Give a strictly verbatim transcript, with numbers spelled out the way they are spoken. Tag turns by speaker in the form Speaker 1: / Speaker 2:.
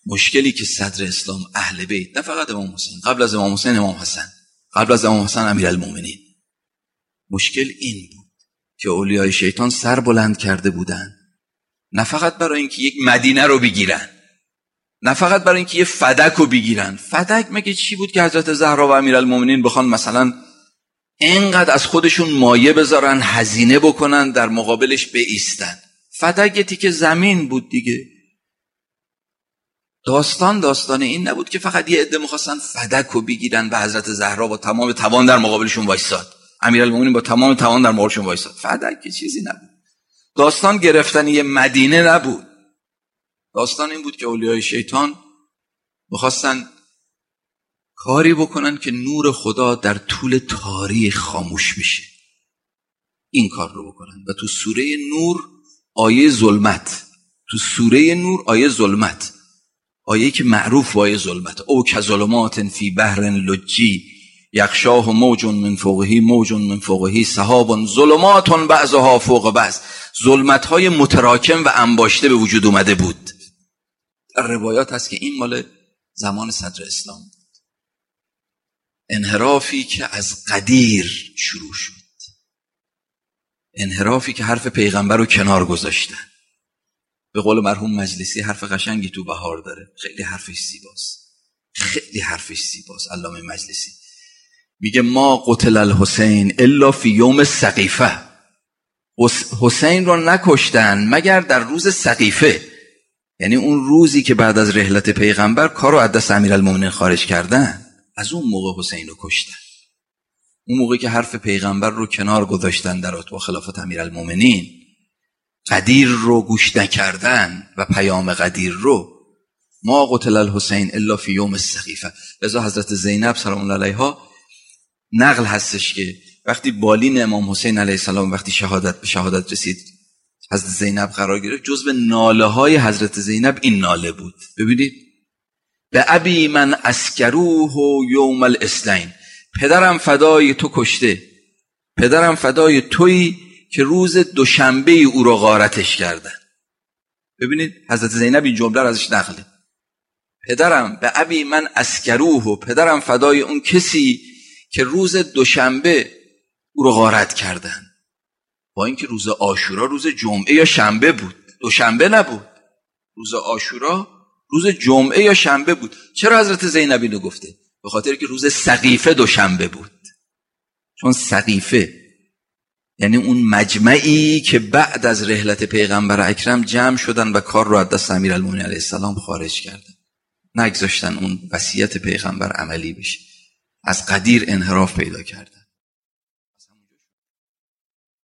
Speaker 1: مشکلی که صدر اسلام اهل بیت، نه فقط امام حسین، قبل از امام حسین امام حسن، قبل از امام حسن امیرالمومنین، مشکل این بود که اولیای شیطان سر بلند کرده بودند، نه فقط برای اینکه یک مدینه رو بگیرن، نه فقط برای اینکه یه فدک رو بگیرن. فدک مگه چی بود که حضرت زهرا و امیرالمومنین بخوان مثلا اینقدر از خودشون مایه بذارن، هزینه بکنن، در مقابلش بایستن؟ فدک یه تیکه زمین بود دیگه. داستان داستان این نبود که فقط یه عده می‌خواستن فدک رو بگیرن و حضرت زهرا با تمام توان در مقابلشون وایساد، امیرالمومنین با تمام توان در مقابلشون وایساد. فدک که چیزی نبود. داستان گرفتن یه مدینه نبود. داستان این بود که اولیای شیطان می‌خواستن کاری بکنن که نور خدا در طول تاریخ خاموش بشه. این کار رو بکنن و تو سوره نور آیه ظلمت، تو سوره نور آیه ظلمت، آیه که معروف با آیه ظلمت، او کظلمات فی بحر لجی یغشاه موج من فوقه موج من فوقه سحاب ظلمات بعضها فوق بعض، ظلمت‌های متراکم و انباشته به وجود اومده بود. در روایات هست که این مال زمان صدر اسلام بود. انحرافی که از قدیر شروع شد، انحرافی که حرف پیغمبر رو کنار گذاشتن. به قول مرحوم مجلسی حرف قشنگی تو بهار داره، خیلی حرفش زیباست، خیلی حرفش زیباست. علامه مجلسی میگه ما قتل الحسین الا فی یوم سقیفه، حسین رو نکشتن مگر در روز سقیفه، یعنی اون روزی که بعد از رحلت پیغمبر کارو از دست امیرالمومنین خارج کردن، از اون موقع حسین رو کشتن. اون موقعی که حرف پیغمبر رو کنار گذاشتن در با خلافت امیرالمومنین، قدیر رو گوش نکردن و پیام قدیر رو، ما قتل الحسین الا فی یوم السقیفه. لذا حضرت زینب سلام الله علیها نقل هستش که وقتی بالین امام حسین علیه السلام وقتی شهادت به شهادت رسید، حضرت زینب قرار گرفت، جزو ناله های حضرت زینب این ناله بود. ببینید، به ابی من اسکروه یوم الاثنین، پدرم فدای تو کشته، پدرم فدای تویی که روز دوشنبه او رو غارتش کردن. ببینید حضرت زینب این جمله رو ازش نقله، پدرم به ابی من اسکروه، پدرم فدای اون کسی که روز دوشنبه او رو غارت کردن. با اینکه روز عاشورا روز جمعه یا شنبه بود، دوشنبه نبود. روز عاشورا روز جمعه یا شنبه بود. چرا حضرت زینب اینو گفته؟ به خاطر که روز سقیفه دوشنبه بود. چون سقیفه یعنی اون مجمعی که بعد از رحلت پیغمبر اکرم جمع شدن و کار رو از دست امیرالمومنین علیه السلام خارج کردن، نگذاشتن اون وصیت پیغمبر عملی بشه، از قدیر انحراف پیدا کردن.